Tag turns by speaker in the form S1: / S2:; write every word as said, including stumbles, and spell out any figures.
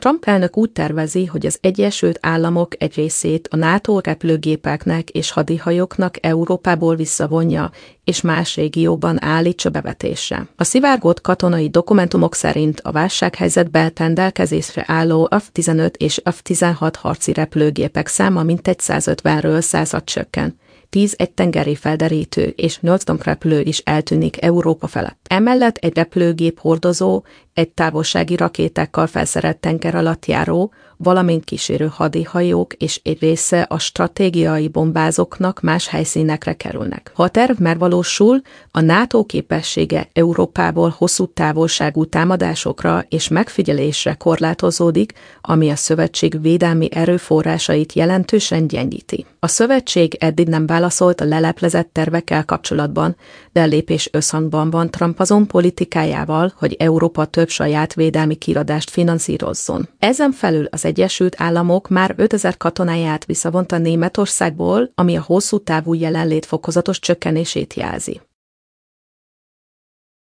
S1: Trump elnök úgy tervezi, hogy az Egyesült Államok egy részét a NATO repülőgépeknek és hadihajóknak Európából visszavonja, és más régióban állítsa bevetésre. A szivárgott katonai dokumentumok szerint a válsághelyzetben rendelkezésre álló F tizenöt és F tizenhat harci repülőgépek száma mintegy százötvenről százra csökken. tíz egy tengeri felderítő és nyolc tomprepülő is eltűnik Európa felett. Emellett egy repülőgép hordozó, egy távolsági rakétákkal felszerelt tengeralattjáró, valamint kísérő hadihajók és egy része a stratégiai bombázóknak más helyszínekre kerülnek. Ha a terv megvalósul, a NATO képessége Európából hosszú távolságú támadásokra és megfigyelésre korlátozódik, ami a szövetség védelmi erőforrásait jelentősen gyengíti. A szövetség eddig nem válaszolt a leleplezett tervekkel kapcsolatban, de a lépés összhangban van Trump azon politikájával, hogy Európa több saját védelmi kiadást finanszírozzon. Ezen felül az Egyesült Államok már ötezer katonáját visszavonta Németországból, ami a hosszú távú jelenlét fokozatos csökkenését jelzi.